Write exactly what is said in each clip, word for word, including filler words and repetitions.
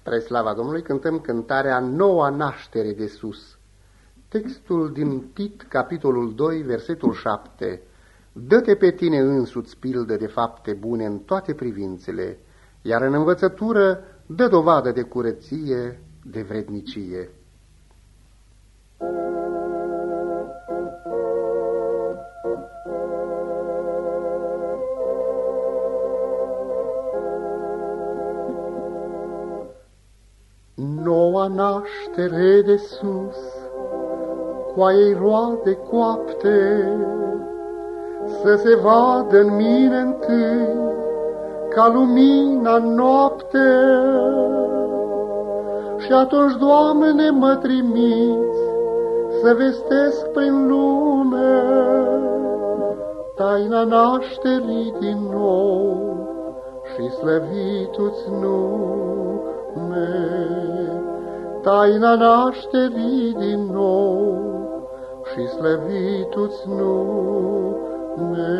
Spre slava Domnului cântăm cântarea Noua naștere de sus. Textul din Tit, capitolul doi, versetul șapte. Dă-te pe tine însuți pildă de fapte bune în toate privințele, iar în învățătură dă dovadă de curăție, de vrednicie. Noua naștere de sus, cu a ei roade coapte, să se vadă în mine întâi, ca lumina în noapte. Și atunci, Doamne, mă trimiți să vestesc prin lume taina nașterii din nou și slăvitu-ți nume. Taina nașterii din nou și slăvitu-ți nume.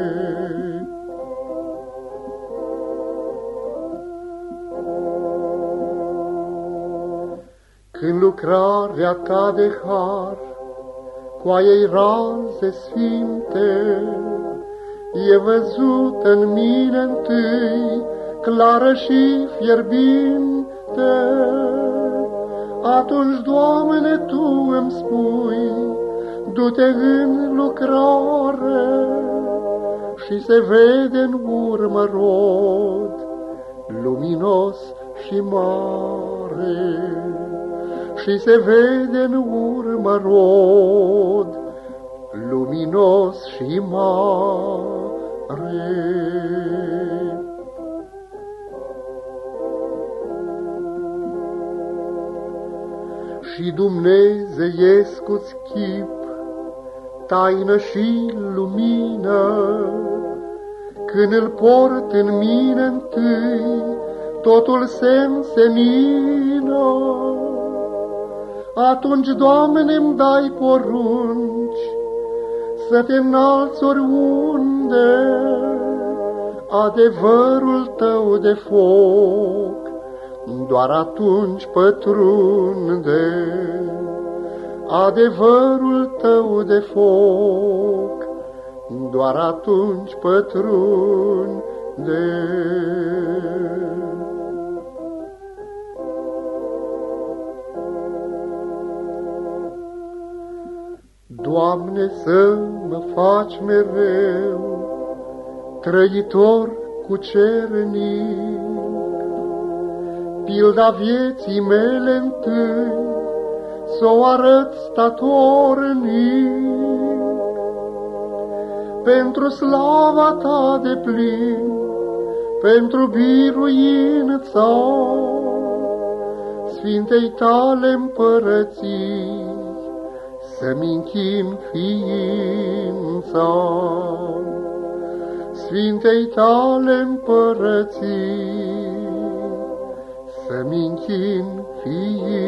Când lucrarea ta de har cu a ei raze sfinte e văzută în mine întâi, clară și fierbinte, atunci, Doamne, Tu îmi spui, du-te în lucrare și se vede în urmă rod luminos și mare. Și se vede în urmă rod luminos și mare. Și dumnezeiescu-ți chip, taină și lumină, când îl port în mine întâi, totul se însenină. Atunci, Doamne, îmi dai porunci să te înalți oriunde, adevărul Tău de foc doar atunci pătrunde. Adevărul Tău de foc doar atunci pătrunde. Doamne, să mă faci mereu trăitor cu cernic, pilda vieții mele întâi s-o arăt statornic. Pentru slava Ta deplin, pentru biruința Sfintei Tale împărății, să-mi închin ființa. Sfintei Tale împărății, să-mi închin ființa.